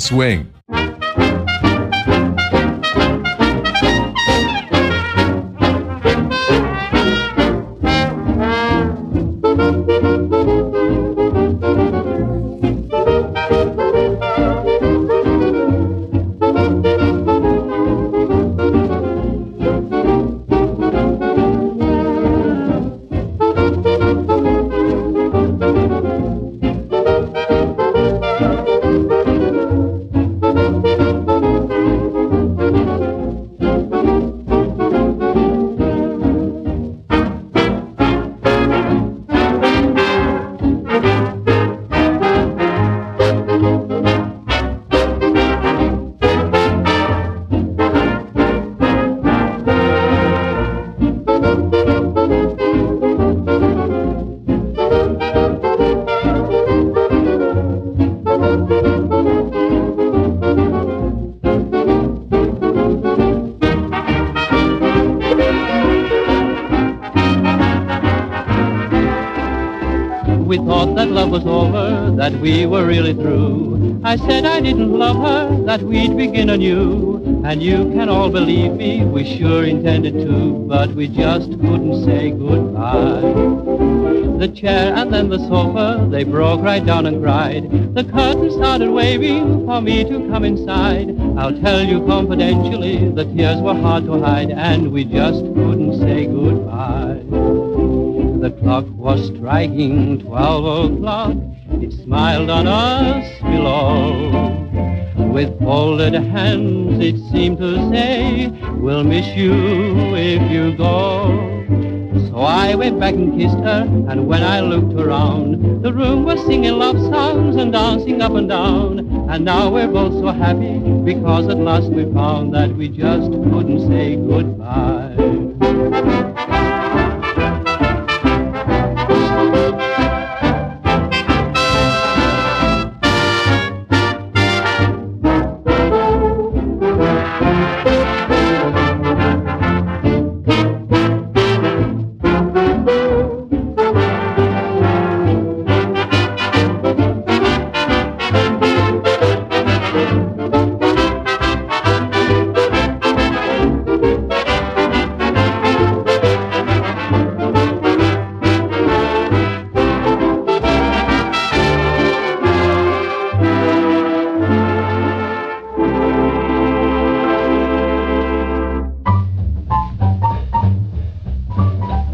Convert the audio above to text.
swing. We thought that love was over, that we were really through. I said I didn't love her, that we'd begin anew. And you can all believe me, we sure intended to, but we just couldn't say goodbye. The chair and then the sofa, they broke right down and cried. The curtain started waving for me to come inside. I'll tell you confidentially, the tears were hard to hide, and we just couldn't say goodbye. The clock was striking 12 o'clock. It smiled on us below. With folded hands it seemed to say, we'll miss you if you go. So I went back and kissed her, and when I looked around, the room was singing love songs and dancing up and down. And now we're both so happy, because at last we found that we just couldn't say goodbye.